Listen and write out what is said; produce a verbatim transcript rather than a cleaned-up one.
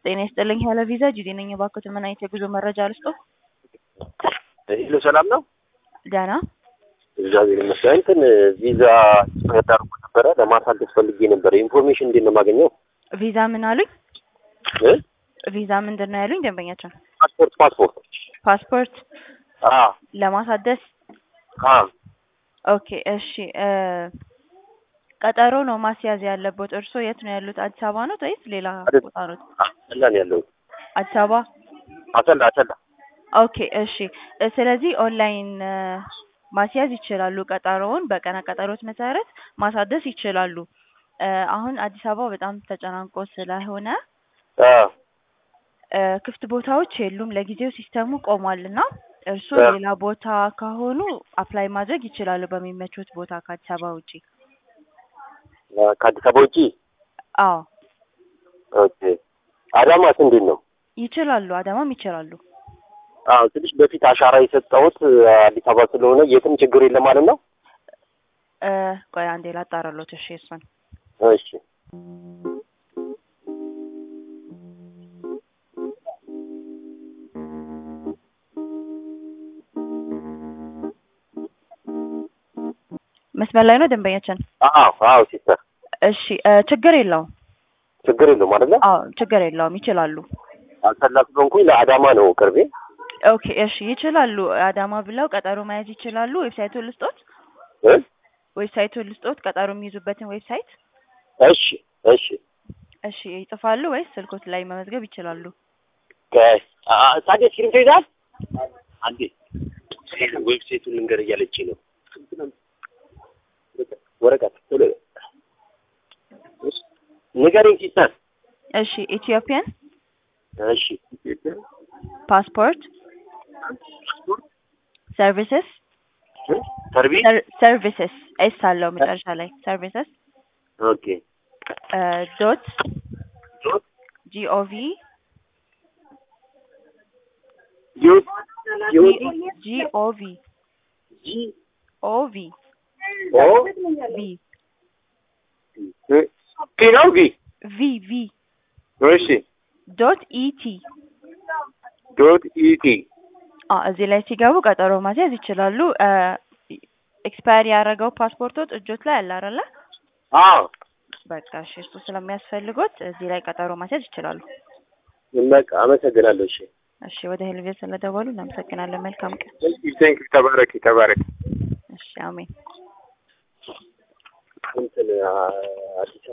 ጤና ይስጥልኝ ሄሎ ቪዛ ጂዲ ነኝ። እባክዎት ምን አይነት የጉዞ መረጃ ልስጥዎ? ሄሎ ሰላም ነው? ደህና እግዚአብሔር ይመስገን። እንትን ቪዛ ተዳርኩ ነበረ ለማሳደስ ፈልጌ ነበር። ኢንፎርሜሽን እንዴት ነው የማገኘው? ቪዛ ምን አሉኝ? እ ቪዛ ምንድን ነው ያሉኝ ደንበኛችን? ፓስፖርት ፓስፖርት ፓስፖርት አ ለማሳደስ አ ኦኬ እሺ እ ቀጠሮ ነው ማስያዝ ያለበት። እርሶ የት ነው ያሉት? አዲስ አበባ ነው ወይስ ሌላ ቦታ ነው? አሰላ ነው ያለው። አዲስ አበባ አሰላ አሰላ። ኦኬ እሺ ስለዚህ ኦንላይን ማስያዝ ይችላሉ። ቀጠሮውን በቀነ ቀጠሮት መሰረት ማሳደስ ይችላሉ። አሁን አዲስ አበባ በጣም ተጨናንቆ ስለሆነ አ ክፍት ቦታዎች የሉም። ለጊዜው ሲስተሙ ቆሟልና እርሱ ሌላ ቦታ ከሆኑ አፕላይ ማድረግ ይችላሉ በሚመቹት ቦታ ከአዲስ አበባ ውጪ። ከአዲስ አበባ ውጪ? አዎ ኦኬ። አዳማስ እንዴት ነው? ይችላሉ። አዳማም ይችላሉ። አዎ ትንሽ በፊት አሻራ የሰጠሁት አዲስ አበባ ስለሆነ የትም ችግር የለም ማለት ነው? እ ቆይ አንዴ ላጣራሎት። እሺ እሱን እሺ መስመር ላይ ነው ደንበኛችን? አዎ አዎ ሲስተር። እሺ ችግር የለውም። ችግር የለውም አይደል? አዎ ችግር የለውም ይችላሉ። አሰላ ስለሆንኩኝ ለአዳማ ነው ቅርቤ። ኦኬ እሺ ይችላሉ። አዳማ ብለው ቀጠሮ መያዝ ይችላሉ። ዌብሳይቱን ልስጦት? እ ዌብሳይቱን ልስጦት? ቀጠሮ የሚይዙበትን ዌብሳይት? እሺ እሺ እሺ ይጽፋሉ ወይስ ስልኮት ላይ መመዝገብ ይችላሉ? ከ አ ታዲያ ስክሪን ይዛል? አንዴ ዌብሳይቱን ልንገር እያለችኝ ነው። ወረቀት ቶሎ እሺ ንገሪኝ ሲስተር። እሺ ኢትዮጵያን እሺ ፓስፖርት ሰርቪስስ ሰርቪስ ሰርቪስስ ኤስ አለው መጨረሻ ላይ ሰርቪስስ ኦኬ ዶት ዶት ጂኦቪ ዶት ጂኦቪ ጂ ኦቪ ኦ ቪ ፒ ነው ቪ ቪ ቪ እሺ ዶት ኢቲ ዶት ኢቲ አ እዚህ ላይ ሲገቡ ቀጠሮ ማስያዝ ይችላሉ። ኤክስፓየር ያደረገው ፓስፖርቶት እጆት ላይ አለ አይደለ? አዎ በቃ እሺ እሱ ስለሚያስፈልጎት እዚህ ላይ ቀጠሮ ማስያዝ ይችላሉ። በቃ አመሰግናለሁ። እሺ እሺ ወደ ሄልቬ ስለደወሉ እናመሰግናለን። መልካም ቀን። ቴንክ ዩ ተባረክ ተባረክ። እሺ አሜን። እንትን አዲስ